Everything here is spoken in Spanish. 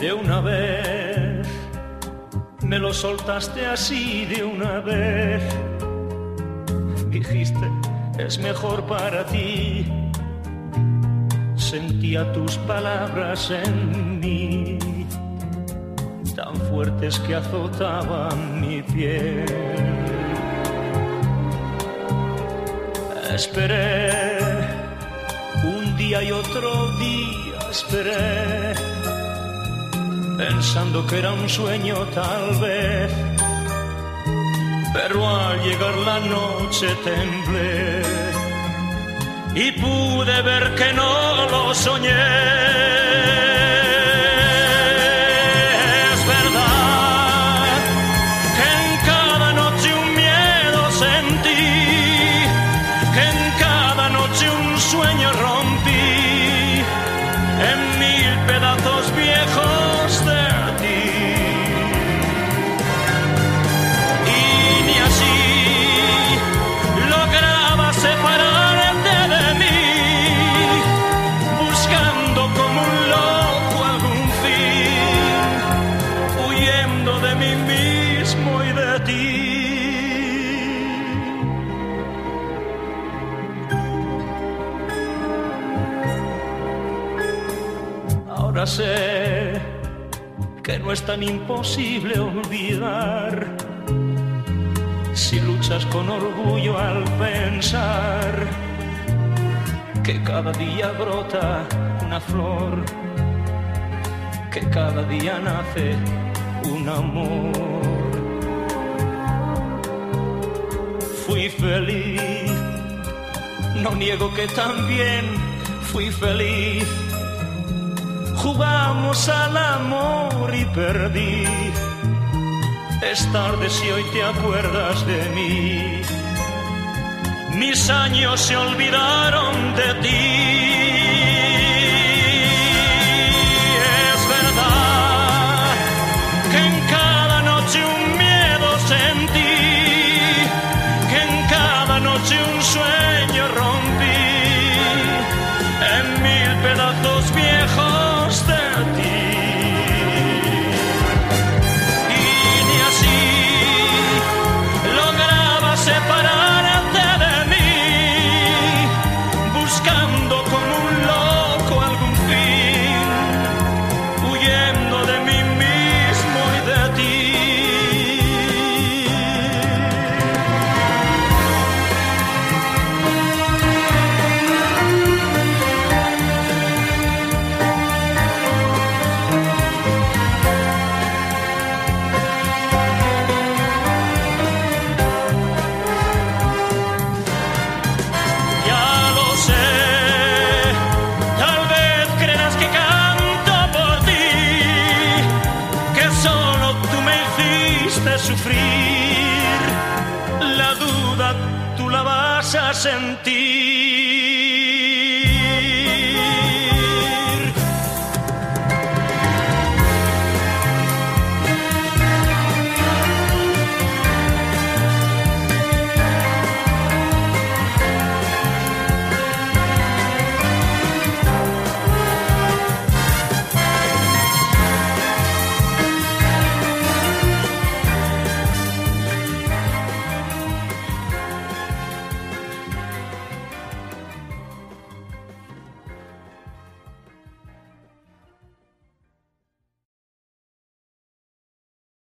de una vez, me lo soltaste así de una vez. Dijiste, es mejor para ti. Sentía tus palabras en mí, tan fuertes que azotaban mi piel. Esperé un día y otro día, esperé, pensando que era un sueño tal vez, pero al llegar la noche temblé y pude ver que no lo soñé. Es verdad que en cada noche un miedo sentí, que en cada noche un sueño rompí en mil pedazos viejos de ti. Y ni así lograba separarte de mí, buscando como un loco algún fin, huyendo de mí mismo y de ti. Ahora sé que no es tan imposible olvidar si luchas con orgullo al pensar que cada día brota una flor, que cada día nace un amor. Fui feliz, no niego que también fui feliz. Jugamos al amor y perdí. Es tarde si hoy te acuerdas de mí. Mis años se olvidaron de ti. Es verdad que en cada noche un miedo sentí, que en cada noche un sueño rompí en mil pedazos viejos de ti. Y ni así lograba separarte de mí, buscando como un loco algún fin, huyendo de mí mismo y de ti. Ya lo sé, tal vez creas que canto por ti, que solo tú me hiciste sufrir. La duda tú la vas a sentir.